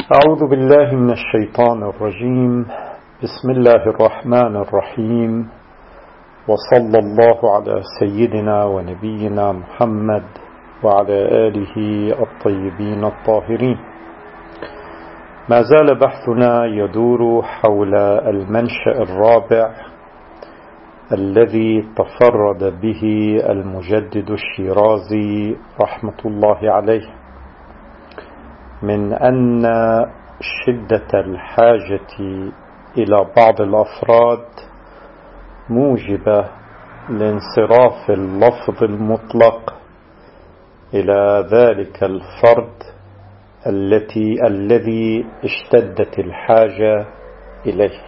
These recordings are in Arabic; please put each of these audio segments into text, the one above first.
أعوذ بالله من الشيطان الرجيم. بسم الله الرحمن الرحيم، وصلى الله على سيدنا ونبينا محمد وعلى آله الطيبين الطاهرين. ما زال بحثنا يدور حول المنشأ الرابع الذي تفرد به المجدد الشيرازي رحمة الله عليه، من أن شدة الحاجة إلى بعض الأفراد موجبة لانصراف اللفظ المطلق إلى ذلك الفرد الذي اشتدت الحاجة إليه.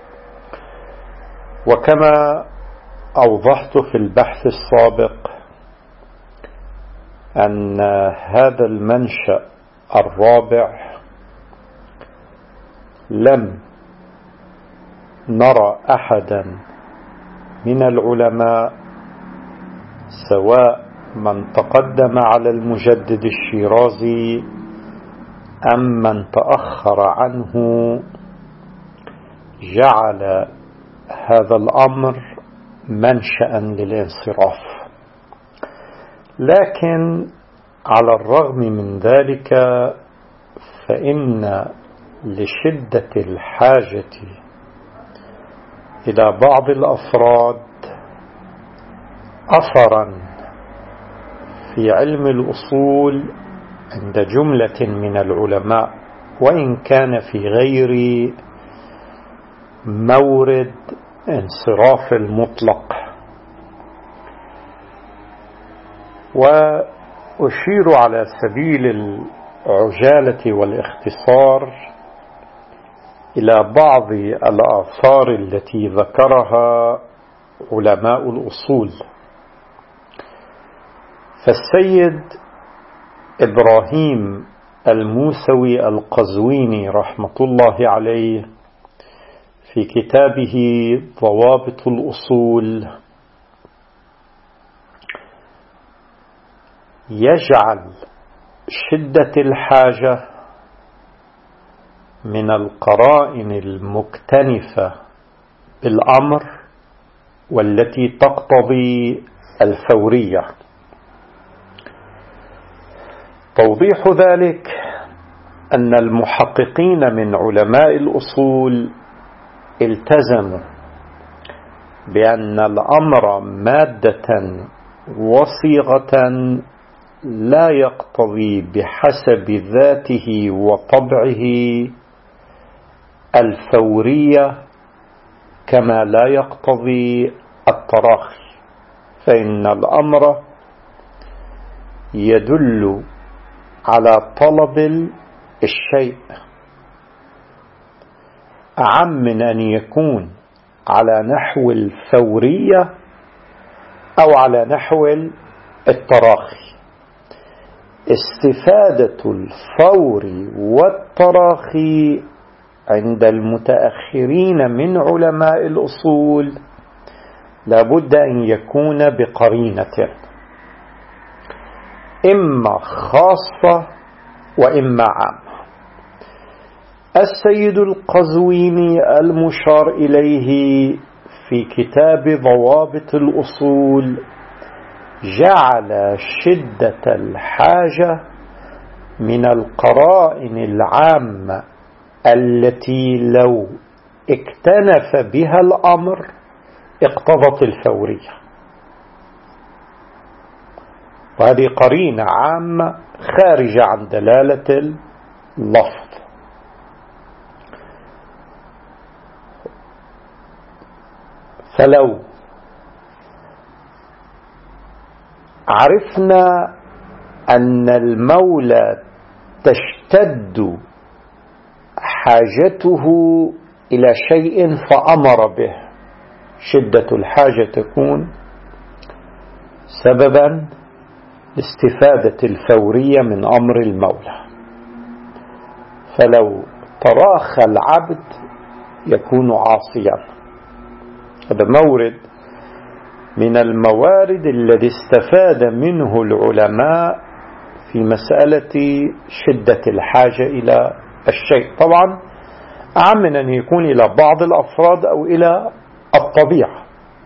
وكما أوضحت في البحث السابق أن هذا المنشأ الرابع لم نرى أحدا من العلماء، سواء من تقدم على المجدد الشيرازي أم من تأخر عنه، جعل هذا الأمر منشأ للانصراف. لكن على الرغم من ذلك فإن لشدة الحاجة إلى بعض الأفراد أثرا في علم الأصول عند جملة من العلماء، وإن كان في غير مورد انصراف المطلق. وأشير على سبيل العجالة والاختصار إلى بعض الآثار التي ذكرها علماء الأصول. فالسيد إبراهيم الموسوي القزويني رحمة الله عليه في كتابه ضوابط الأصول يجعل شدة الحاجة من القرائن المكتنفة بالأمر والتي تقتضي الفورية. توضيح ذلك أن المحققين من علماء الأصول التزموا بأن الأمر مادة وصيغة لا يقتضي بحسب ذاته وطبعه الفورية، كما لا يقتضي التراخي، فإن الأمر يدل على طلب الشيء أعم من أن يكون على نحو الفورية أو على نحو التراخي. استفادة الفور والتراخي عند المتأخرين من علماء الأصول لابد أن يكون بقرينة، إما خاصة وإما عامة. السيد القزويني المشار إليه في كتاب ضوابط الأصول جعل شدة الحاجة من القرائن العامة التي لو اكتنف بها الأمر اقتضت الفورية، وهذه قرينة عامة خارجة عن دلالة اللفظ. فلو عرفنا أن المولى تشتد حاجته إلى شيء فأمر به، شدة الحاجة تكون سببا لاستفادة الفورية من أمر المولى. فلو تراخى العبد يكون عاصيا. هذا مورد من الموارد الذي استفاد منه العلماء في مسألة شدة الحاجة إلى الشيء، طبعا أعم من أن يكون إلى بعض الأفراد أو إلى الطبيعة.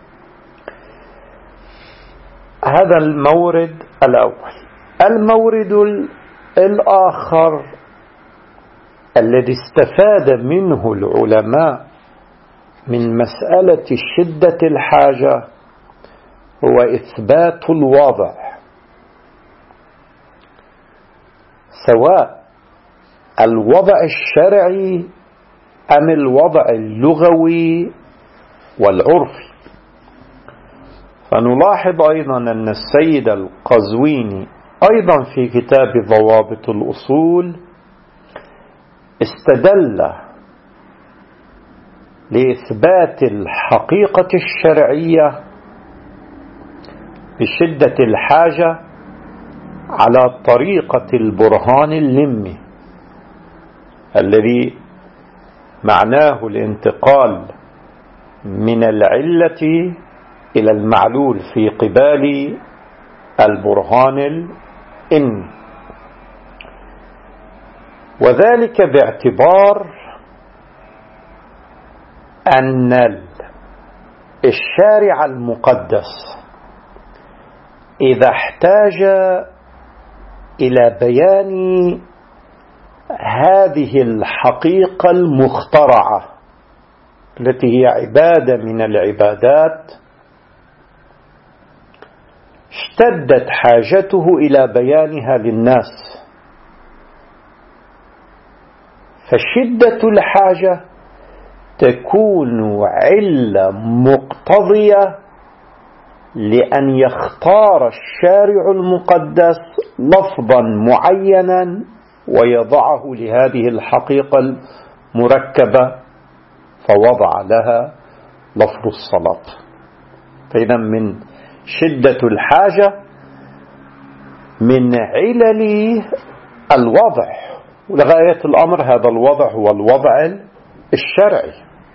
هذا المورد الأول. المورد الآخر الذي استفاد منه العلماء من مسألة شدة الحاجة هو إثبات الوضع، سواء الوضع الشرعي أم الوضع اللغوي والعرفي. فنلاحظ أيضا أن السيد القزويني أيضا في كتاب ضوابط الأصول استدل لإثبات الحقيقة الشرعية بشدة الحاجة على طريقة البرهان اللمي، الذي معناه الانتقال من العلة إلى المعلول في قبال البرهان الإن، وذلك باعتبار أن الشارع المقدس إذا احتاج إلى بيان هذه الحقيقة المخترعة التي هي عبادة من العبادات، اشتدت حاجته إلى بيانها للناس. فشدة الحاجة تكون علة مقتضية لأن يختار الشارع المقدس لفظا معينا ويضعه لهذه الحقيقة المركبة، فوضع لها لفظ الصلاة. فإذا من شدة الحاجة من علل الوضع، ولغاية الأمر هذا الوضع هو الوضع الشرعي.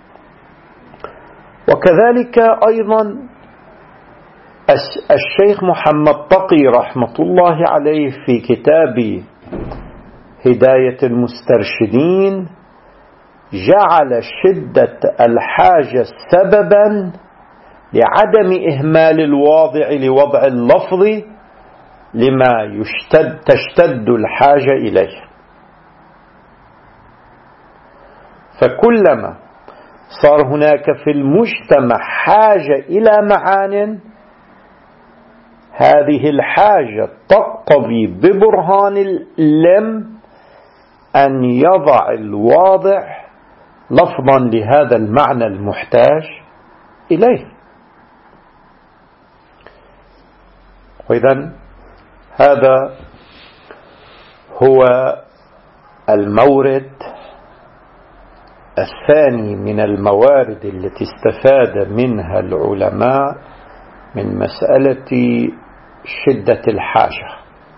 وكذلك أيضا الشيخ محمد تقي رحمة الله عليه في كتاب هداية المسترشدين جعل شدة الحاجة سببا لعدم إهمال الواضع لوضع اللفظ لما تشتد الحاجة إليه. فكلما صار هناك في المجتمع حاجة إلى معان، هذه الحاجة تقتضي ببرهان اللم أن يضع الواضع لفظا لهذا المعنى المحتاج إليه. وإذن هذا هو المورد الثاني من الموارد التي استفاد منها العلماء من مسألة شدة الحاجة.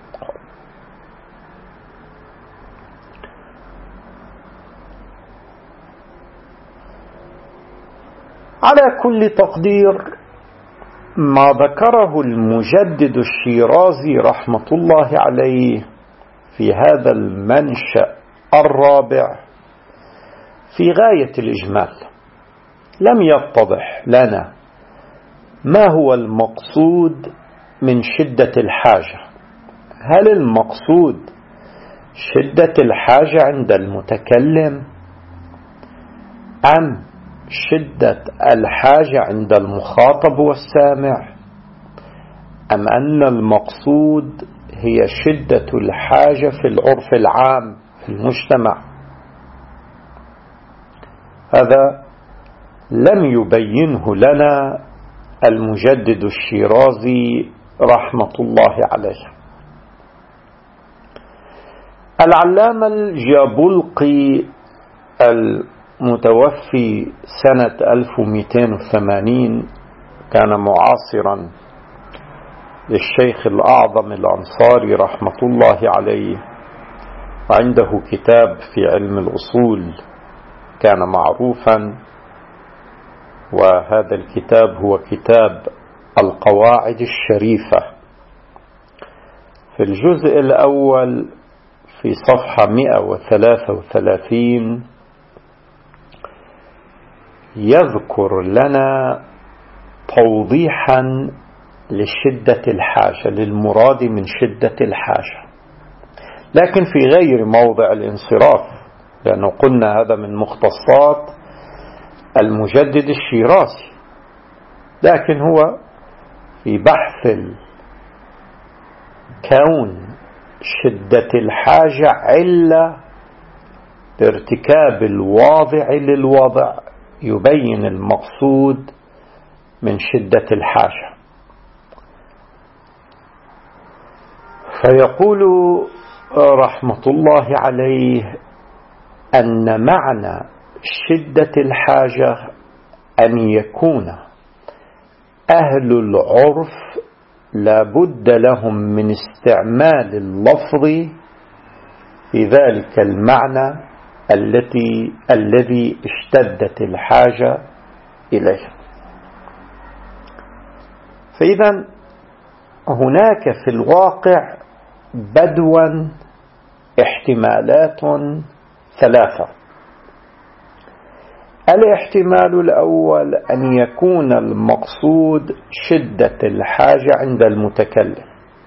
على كل تقدير ما ذكره المجدد الشيرازي رحمة الله عليه في هذا المنشأ الرابع في غاية الإجمال. لم يتضح لنا ما هو المقصود من شدة الحاجة. هل المقصود شدة الحاجة عند المتكلم أم شدة الحاجة عند المخاطب والسامع، أم أن المقصود هي شدة الحاجة في العرف العام في المجتمع؟ هذا لم يبينه لنا المجدد الشيرازي رحمة الله عليه. العلامة الجابلقي المتوفي سنة 1280 كان معاصرا للشيخ الأعظم الأنصاري رحمة الله عليه، وعنده كتاب في علم الأصول كان معروفا، وهذا الكتاب هو كتاب القواعد الشريفة. في الجزء الأول في صفحة 133 يذكر لنا توضيحا لشدة الحاجة، للمراد من شدة الحاجة، لكن في غير موضع الانصراف، لأنه قلنا هذا من مختصات المجدد الشيرازي، لكن هو في بحث كون شدة الحاجة علة بارتكاب الواضع للوضع يبين المقصود من شدة الحاجة. فيقول رحمة الله عليه أن معنى شدة الحاجة أن يكون أهل العرف لابد لهم من استعمال اللفظ في ذلك المعنى الذي اشتدت الحاجة إليه. فإذا هناك في الواقع بدوا احتمالات ثلاثة. الاحتمال الأول أن يكون المقصود شدة الحاجة عند المتكلم.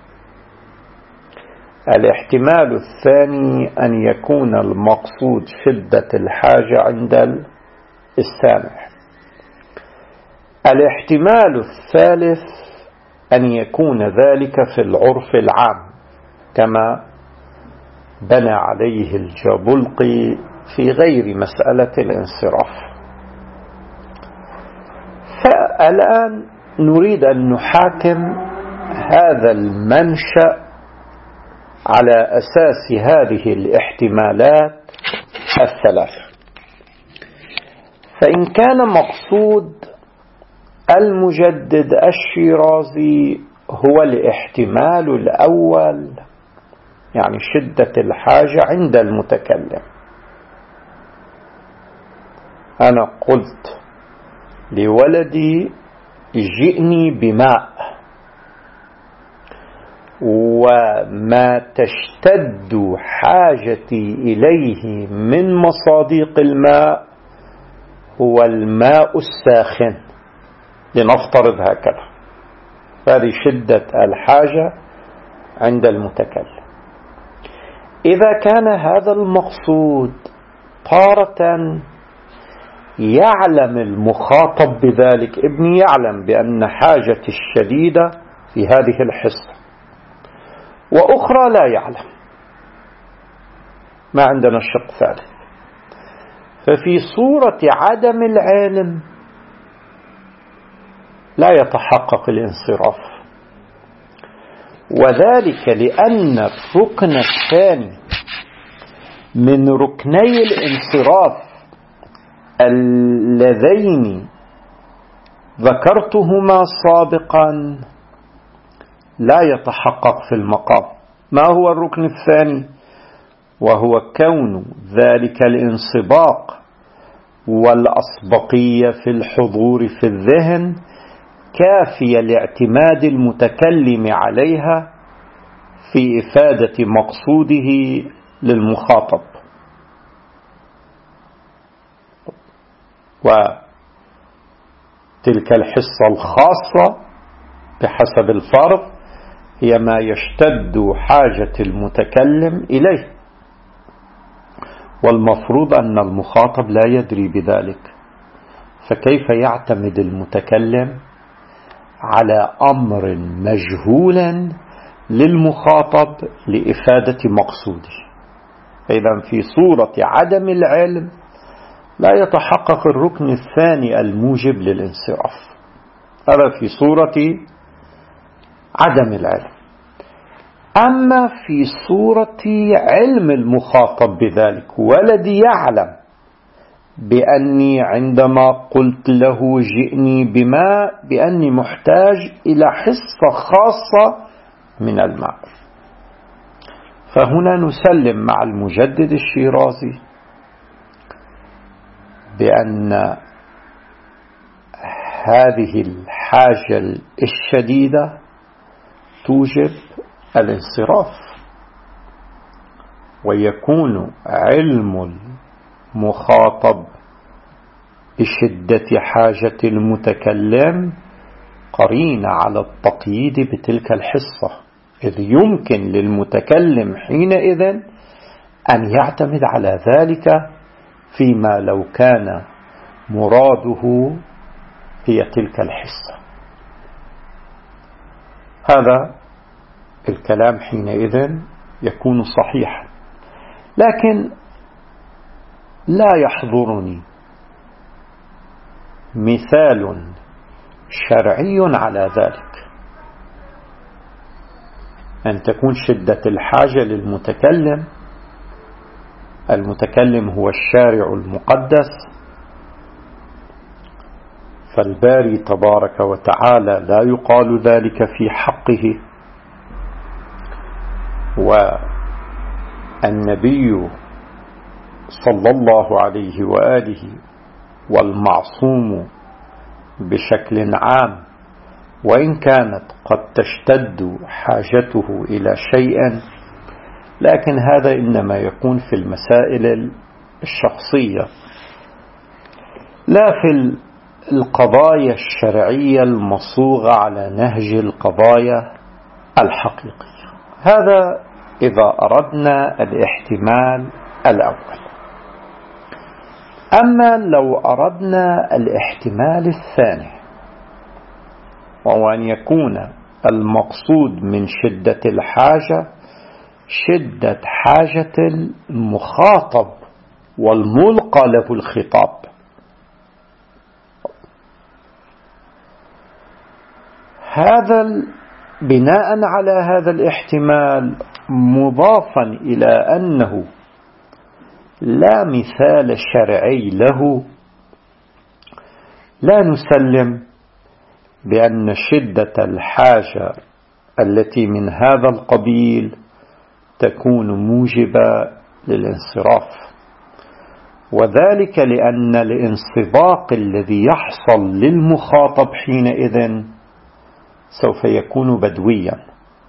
الاحتمال الثاني أن يكون المقصود شدة الحاجة عند السامع. الاحتمال الثالث أن يكون ذلك في العرف العام كما بنى عليه الجابلقي في غير مسألة الانصراف. فالآن نريد أن نحاكم هذا المنشأ على أساس هذه الاحتمالات الثلاثة. فإن كان مقصود المجدد الشيرازي هو الاحتمال الأول، يعني شدة الحاجة عند المتكلم، أنا قلت لولدي جئني بماء، وما تشتد حاجتي إليه من مصاديق الماء هو الماء الساخن، لنفترض هكذا، هذه شدة الحاجة عند المتكلم. إذا كان هذا المقصود طارة يعلم المخاطب بذلك، ابني يعلم بأن حاجتي الشديدة في هذه الحصة، وأخرى لا يعلم، ما عندنا شق ثالث. ففي صورة عدم العلم لا يتحقق الانصراف، وذلك لأن الركن الثاني من ركني الانصراف اللذين ذكرتهما سابقا لا يتحقق في المقام. ما هو الركن الثاني؟ وهو كون ذلك الانصباق والأسبقية في الحضور في الذهن كافية لاعتماد المتكلم عليها في إفادة مقصوده للمخاطب. وتلك الحصة الخاصة بحسب الفرض هي ما يشتد حاجة المتكلم إليه، والمفروض أن المخاطب لا يدري بذلك، فكيف يعتمد المتكلم على أمر مجهول للمخاطب لإفادة مقصوده؟ إذن في صورة عدم العلم لا يتحقق الركن الثاني الموجب للانصراف، هذا في صورة عدم العلم. أما في صورة علم المخاطب بذلك، ولدي يعلم بأني عندما قلت له جئني بماء بأني محتاج إلى حصة خاصة من الماء، فهنا نسلم مع المجدد الشيرازي بأن هذه الحاجة الشديدة توجب الانصراف، ويكون علم المخاطب بشدة حاجة المتكلم قرين على التقييد بتلك الحصة، إذ يمكن للمتكلم حينئذ أن يعتمد على ذلك فيما لو كان مراده هي تلك الحصة. هذا الكلام حينئذ يكون صحيحا، لكن لا يحضرني مثال شرعي على ذلك، أن تكون شدة الحاجة للمتكلم، المتكلم هو الشارع المقدس، فالباري تبارك وتعالى لا يقال ذلك في حقه، والنبي صلى الله عليه وآله والمعصوم بشكل عام وإن كانت قد تشتد حاجته إلى شيء، لكن هذا إنما يكون في المسائل الشخصية لا في القضايا الشرعية المصوغة على نهج القضايا الحقيقية. هذا إذا أردنا الاحتمال الأول. أما لو أردنا الاحتمال الثاني، وهو أن يكون المقصود من شدة الحاجة شدة حاجة المخاطب والملقى له الخطاب، هذا بناء على هذا الاحتمال مضافا إلى أنه لا مثال شرعي له، لا نسلم بأن شدة الحاجة التي من هذا القبيل تكون موجبة للانصراف، وذلك لأن الانصباق الذي يحصل للمخاطب حينئذ سوف يكون بدويا،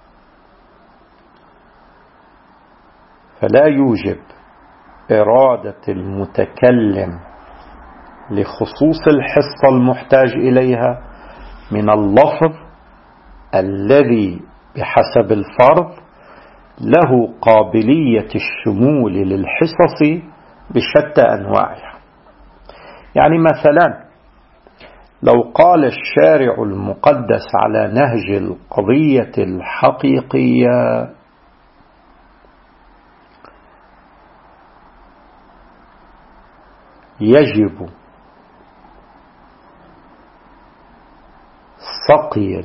فلا يوجب إرادة المتكلم لخصوص الحصة المحتاج إليها من اللفظ الذي بحسب الفرض له قابلية الشمول للحصص بشتى أنواعها. يعني مثلا لو قال الشارع المقدس على نهج القضية الحقيقية يجب سقي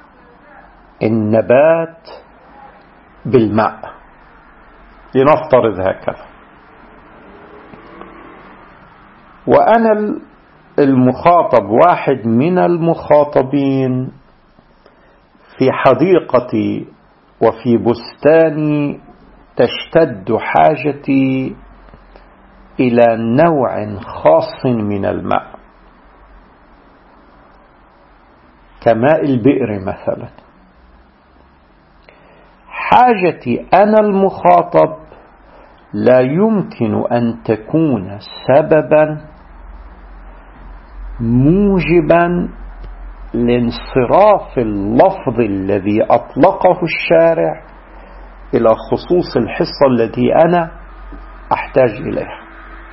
النبات بالماء، لنفترض هكذا، وأنا المخاطب واحد من المخاطبين في حديقتي وفي بستاني تشتد حاجتي إلى نوع خاص من الماء كماء البئر مثلا. حاجتي أنا المخاطب لا يمكن أن تكون سببا موجبا لانصراف اللفظ الذي أطلقه الشارع إلى خصوص الحصة التي أنا أحتاج إليها،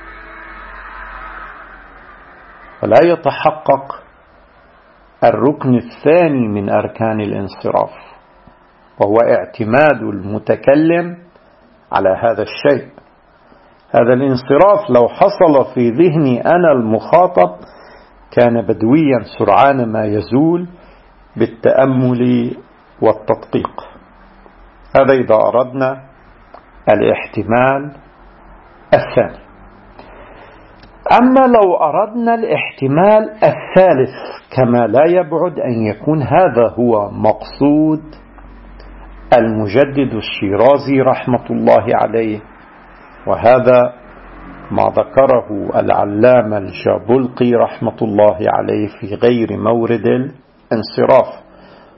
ولا يتحقق الركن الثاني من أركان الانصراف، وهو اعتماد المتكلم على هذا الشيء. هذا الانصراف لو حصل في ذهني أنا المخاطب كان بدويا سرعان ما يزول بالتأمل والتدقيق. هذا إذا أردنا الاحتمال الثاني. أما لو أردنا الاحتمال الثالث، كما لا يبعد أن يكون هذا هو مقصود المجدد الشيرازي رحمة الله عليه، وهذا ما ذكره العلامة الجابلقي رحمة الله عليه في غير مورد الانصراف،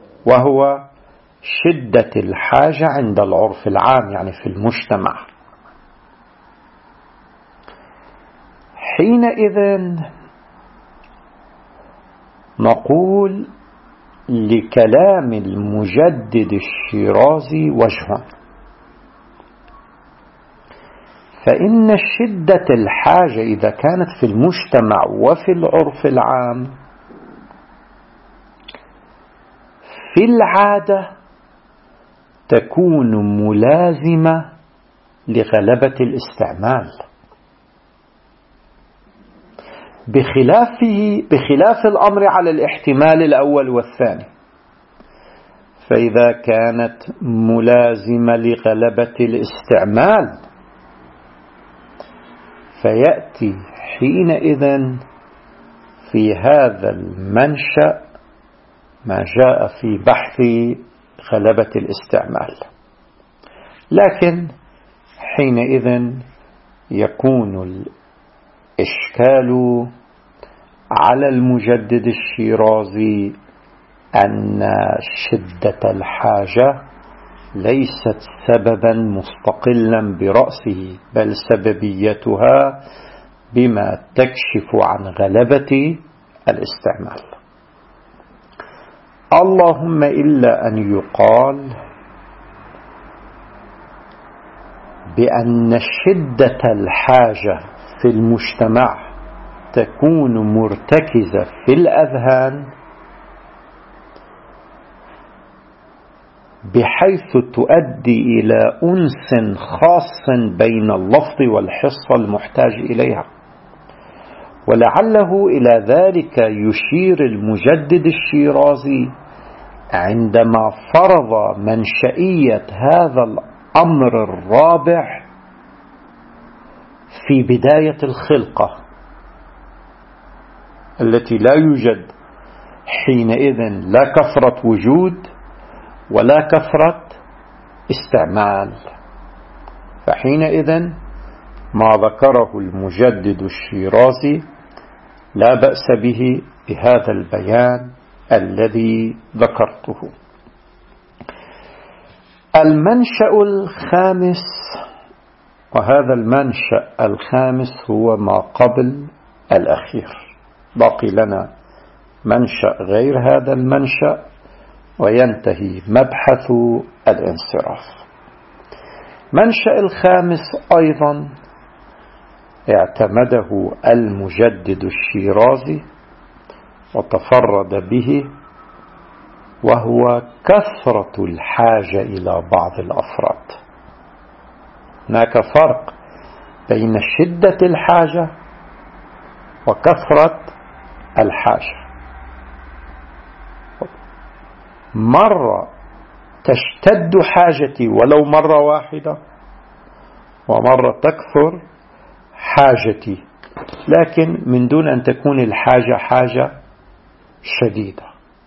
وهو شدة الحاجة عند العرف العام، يعني في المجتمع. حينئذ نقول لكلام المجدد الشيرازي وجه، فإن شدة الحاجة إذا كانت في المجتمع وفي العرف العام في العادة تكون ملازمة لغلبة الاستعمال، بخلاف الأمر على الاحتمال الأول والثاني. فإذا كانت ملازمة لغلبة الاستعمال فيأتي حينئذ في هذا المنشأ ما جاء في بحث غلبة الاستعمال، لكن حينئذ يكون الإشكال على المجدد الشيرازي أن شدة الحاجة ليست سببا مستقلا برأسه، بل سببيتها بما تكشف عن غلبة الاستعمال. اللهم إلا أن يقال بأن شدة الحاجة في المجتمع تكون مرتكزة في الأذهان بحيث تؤدي إلى أنس خاص بين اللفظ والحصة المحتاج إليها، ولعله إلى ذلك يشير المجدد الشيرازي عندما فرض منشئية هذا الأمر الرابع في بداية الخلقة التي لا يوجد حينئذ لا كثرة وجود ولا كثرة استعمال. فحينئذ ما ذكره المجدد الشيرازي لا بأس به بهذا البيان الذي ذكرته. المنشأ الخامس، وهذا المنشأ الخامس هو ما قبل الأخير، باقي لنا منشأ غير هذا المنشأ وينتهي مبحث الانصراف. منشأ الخامس أيضا اعتمده المجدد الشيرازي وتفرد به، وهو كثرة الحاجة إلى بعض الأفراد. هناك فرق بين شدة الحاجة وكثرة الحاجة. مرة تشتد حاجتي ولو مرة واحدة، ومرة تكثر حاجتي لكن من دون أن تكون الحاجة حاجة شديدة.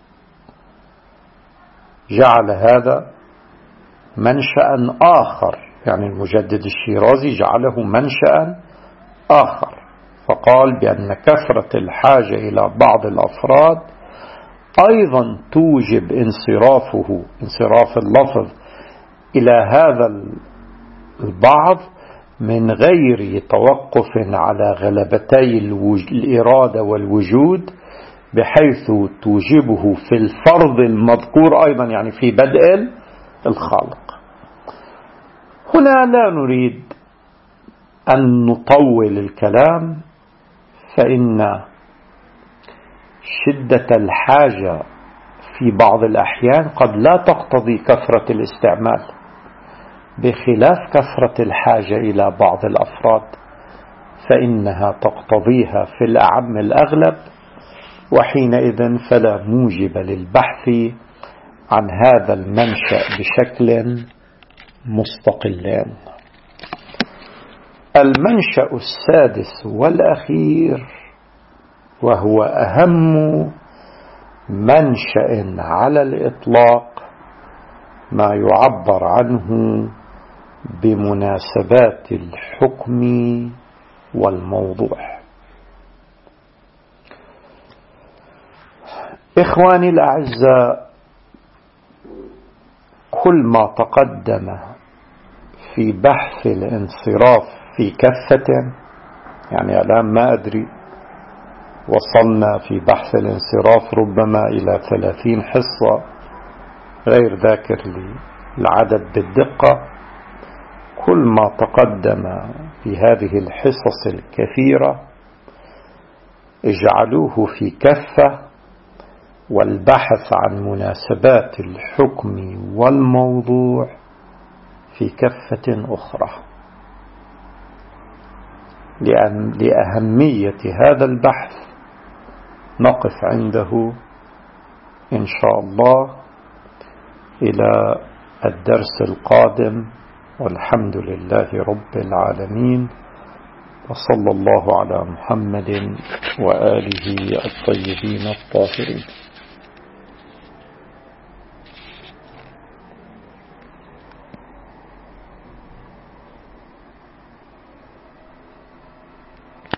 جعل هذا منشأ آخر، يعني المجدد الشيرازي جعله منشأ آخر، فقال بأن كثرة الحاجة إلى بعض الأفراد أيضا توجب انصراف اللفظ إلى هذا البعض من غير توقف على غلبتي الإرادة والوجود، بحيث توجبه في الفرض المذكور أيضا، يعني في بدء الخالق. هنا لا نريد أن نطول الكلام، فإن شدة الحاجة في بعض الأحيان قد لا تقتضي كثرة الاستعمال، بخلاف كثرة الحاجة إلى بعض الأفراد فإنها تقتضيها في الأعم الأغلب، وحينئذ فلا موجب للبحث عن هذا المنشأ بشكل مستقل. المنشأ السادس والأخير، وهو أهم منشأ على الإطلاق، ما يعبر عنه بمناسبات الحكم والموضوع. إخواني الأعزاء، كل ما تقدم في بحث الانصراف في كفة يعني الآن ما أدري وصلنا في بحث الانصراف ربما إلى 30 حصة، غير ذاكر العدد بالدقة. كل ما تقدم في هذه الحصص الكثيرة اجعلوه في كفة، والبحث عن مناسبات الحكم والموضوع في كفة أخرى، لأهمية هذا البحث نقف عنده إن شاء الله إلى الدرس القادم، والحمد لله رب العالمين، وصلى الله على محمد وآله الطيبين الطاهرين.